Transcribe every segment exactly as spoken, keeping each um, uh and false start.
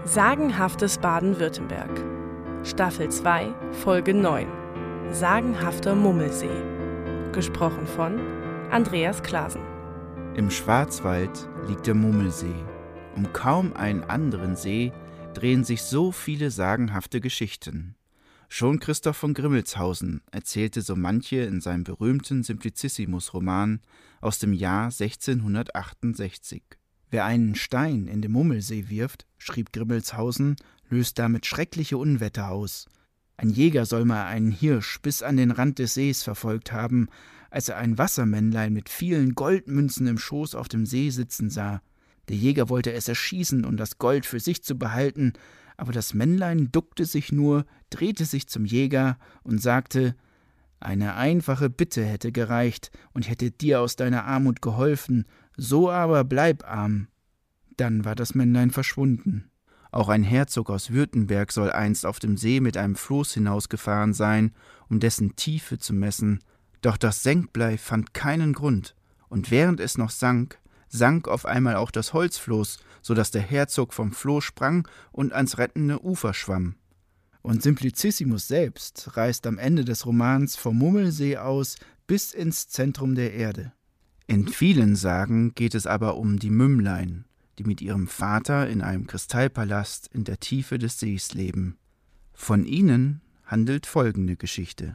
Sagenhaftes Baden-Württemberg. Staffel zwei, Folge neun. Sagenhafter Mummelsee. Gesprochen von Andreas Clasen. Im Schwarzwald liegt der Mummelsee. Um kaum einen anderen See drehen sich so viele sagenhafte Geschichten. Schon Christoph von Grimmelshausen erzählte so manche in seinem berühmten Simplicissimus-Roman aus dem Jahr sechzehnhundertachtundsechzig. Wer einen Stein in den Mummelsee wirft, schrieb Grimmelshausen, löst damit schreckliche Unwetter aus. Ein Jäger soll mal einen Hirsch bis an den Rand des Sees verfolgt haben, als er ein Wassermännlein mit vielen Goldmünzen im Schoß auf dem See sitzen sah. Der Jäger wollte es erschießen, um das Gold für sich zu behalten, aber das Männlein duckte sich nur, drehte sich zum Jäger und sagte: »Eine einfache Bitte hätte gereicht und hätte dir aus deiner Armut geholfen, so aber bleib arm.« Dann war das Männlein verschwunden. Auch ein Herzog aus Württemberg soll einst auf dem See mit einem Floß hinausgefahren sein, um dessen Tiefe zu messen. Doch das Senkblei fand keinen Grund, und während es noch sank, sank auf einmal auch das Holzfloß, so dass der Herzog vom Floß sprang und ans rettende Ufer schwamm. Und Simplicissimus selbst reist am Ende des Romans vom Mummelsee aus bis ins Zentrum der Erde. In vielen Sagen geht es aber um die Mümmlein, die mit ihrem Vater in einem Kristallpalast in der Tiefe des Sees leben. Von ihnen handelt folgende Geschichte.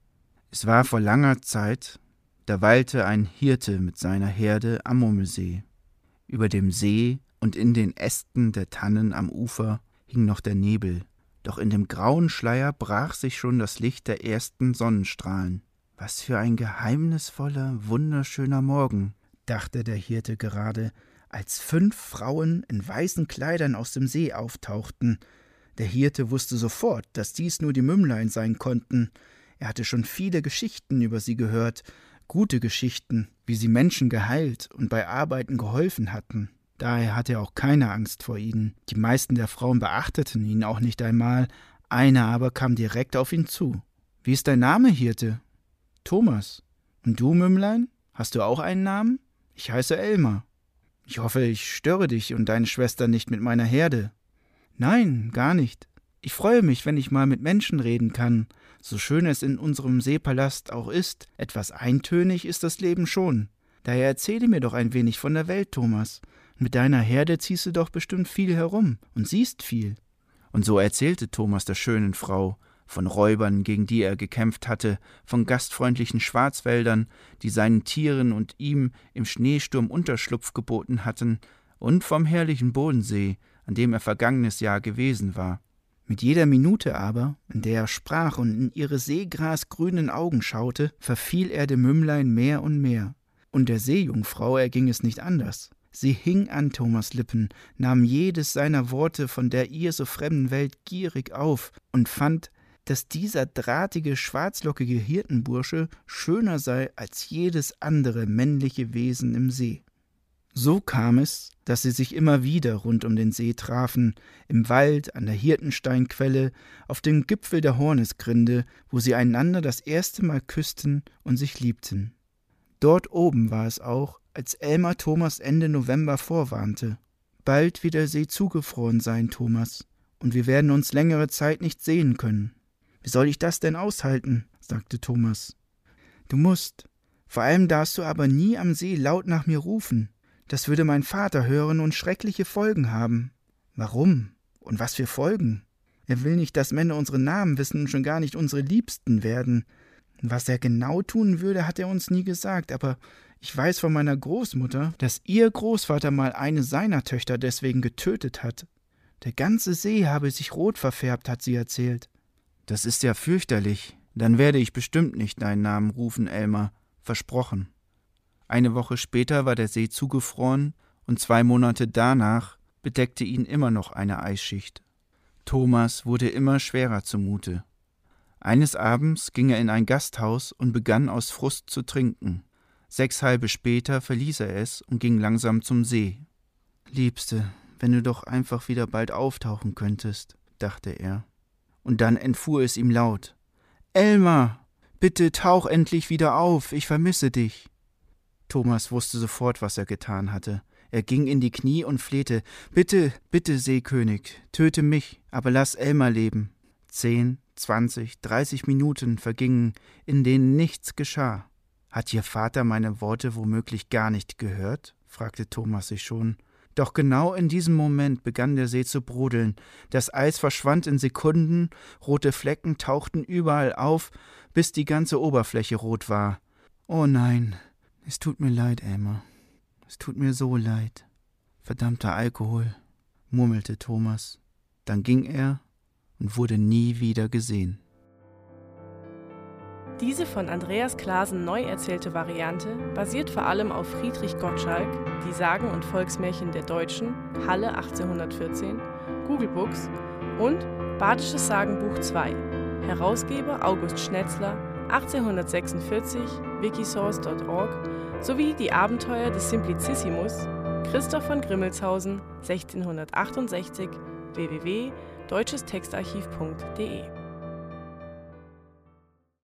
Es war vor langer Zeit, da weilte ein Hirte mit seiner Herde am Mummelsee. Über dem See und in den Ästen der Tannen am Ufer hing noch der Nebel, doch in dem grauen Schleier brach sich schon das Licht der ersten Sonnenstrahlen. »Was für ein geheimnisvoller, wunderschöner Morgen«, dachte der Hirte gerade, als fünf Frauen in weißen Kleidern aus dem See auftauchten. Der Hirte wusste sofort, dass dies nur die Mümmlein sein konnten. Er hatte schon viele Geschichten über sie gehört, gute Geschichten, wie sie Menschen geheilt und bei Arbeiten geholfen hatten. Daher hatte er auch keine Angst vor ihnen. Die meisten der Frauen beachteten ihn auch nicht einmal, eine aber kam direkt auf ihn zu. »Wie ist dein Name, Hirte?« »Thomas. Und du, Mümmlein? Hast du auch einen Namen?« »Ich heiße Elmar.« »Ich hoffe, ich störe dich und deine Schwester nicht mit meiner Herde.« »Nein, gar nicht. Ich freue mich, wenn ich mal mit Menschen reden kann. So schön es in unserem Seepalast auch ist, etwas eintönig ist das Leben schon. Daher erzähle mir doch ein wenig von der Welt, Thomas. Mit deiner Herde ziehst du doch bestimmt viel herum und siehst viel.« Und so erzählte Thomas der schönen Frau von Räubern, gegen die er gekämpft hatte, von gastfreundlichen Schwarzwäldern, die seinen Tieren und ihm im Schneesturm Unterschlupf geboten hatten, und vom herrlichen Bodensee, an dem er vergangenes Jahr gewesen war. Mit jeder Minute aber, in der er sprach und in ihre seegrasgrünen Augen schaute, verfiel er dem Mümmlein mehr und mehr. Und der Seejungfrau erging es nicht anders. Sie hing an Thomas' Lippen, nahm jedes seiner Worte von der ihr so fremden Welt gierig auf und fand, dass dieser drahtige, schwarzlockige Hirtenbursche schöner sei als jedes andere männliche Wesen im See. So kam es, dass sie sich immer wieder rund um den See trafen, im Wald, an der Hirtensteinquelle, auf dem Gipfel der Hornisgrinde, wo sie einander das erste Mal küssten und sich liebten. Dort oben war es auch, als Elmar Thomas Ende November vorwarnte: »Bald wird der See zugefroren sein, Thomas, und wir werden uns längere Zeit nicht sehen können.« »Wie soll ich das denn aushalten?« sagte Thomas. »Du musst. Vor allem darfst du aber nie am See laut nach mir rufen. Das würde mein Vater hören und schreckliche Folgen haben.« »Warum? Und was für Folgen?« »Er will nicht, dass Männer unsere Namen wissen und schon gar nicht unsere Liebsten werden. Was er genau tun würde, hat er uns nie gesagt, aber ich weiß von meiner Großmutter, dass ihr Großvater mal eine seiner Töchter deswegen getötet hat. Der ganze See habe sich rot verfärbt, hat sie erzählt.« »Das ist ja fürchterlich. Dann werde ich bestimmt nicht deinen Namen rufen, Elmar. Versprochen.« Eine Woche später war der See zugefroren und zwei Monate danach bedeckte ihn immer noch eine Eisschicht. Thomas wurde immer schwerer zumute. Eines Abends ging er in ein Gasthaus und begann aus Frust zu trinken. Sechs halbe später verließ er es und ging langsam zum See. »Liebste, wenn du doch einfach wieder bald auftauchen könntest«, dachte er. Und dann entfuhr es ihm laut: »Elmar, bitte tauch endlich wieder auf, ich vermisse dich.« Thomas wusste sofort, was er getan hatte. Er ging in die Knie und flehte: »Bitte, bitte, Seekönig, töte mich, aber lass Elmar leben.« Zehn, zwanzig, dreißig Minuten vergingen, in denen nichts geschah. »Hat Ihr Vater meine Worte womöglich gar nicht gehört?« fragte Thomas sich schon. Doch genau in diesem Moment begann der See zu brodeln. Das Eis verschwand in Sekunden, rote Flecken tauchten überall auf, bis die ganze Oberfläche rot war. »Oh nein, es tut mir leid, Elmar. Es tut mir so leid. Verdammter Alkohol«, murmelte Thomas. Dann ging er und wurde nie wieder gesehen. Diese von Andreas Clasen neu erzählte Variante basiert vor allem auf Friedrich Gottschalk, Die Sagen und Volksmärchen der Deutschen, Halle achtzehnhundertvierzehn, Google Books und Badisches Sagenbuch zwei, Herausgeber August Schnetzler, achtzehnhundertsechsundvierzig, wikisource punkt org, sowie Die Abenteuer des Simplicissimus, Christoph von Grimmelshausen, sechzehnhundertachtundsechzig, w w w punkt deutsches textarchiv punkt de.